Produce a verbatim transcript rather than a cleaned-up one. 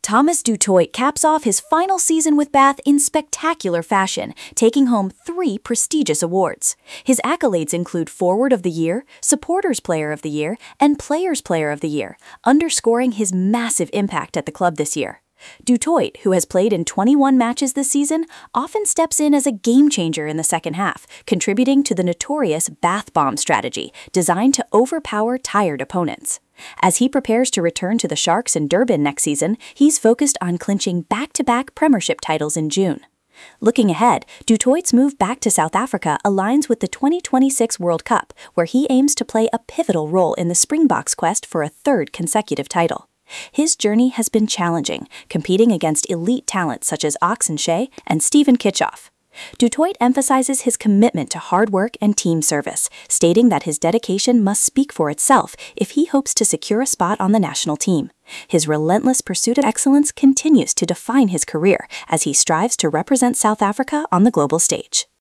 Thomas du Toit caps off his final season with Bath in spectacular fashion, taking home three prestigious awards. His accolades include Forward of the Year, Supporters Player of the Year, and Players Player of the Year, underscoring his massive impact at the club this year. Du Toit, who has played in twenty-one matches this season, often steps in as a game-changer in the second half, contributing to the notorious Bath Bomb strategy, designed to overpower tired opponents. As he prepares to return to the Sharks in Durban next season, he's focused on clinching back-to-back Premiership titles in June. Looking ahead, Du Toit's move back to South Africa aligns with the twenty twenty-six World Cup, where he aims to play a pivotal role in the Springboks' quest for a third consecutive title. His journey has been challenging, competing against elite talent such as Oxenshea and Stephen Kitchoff. Du Toit emphasizes his commitment to hard work and team service, stating that his dedication must speak for itself if he hopes to secure a spot on the national team. His relentless pursuit of excellence continues to define his career as he strives to represent South Africa on the global stage.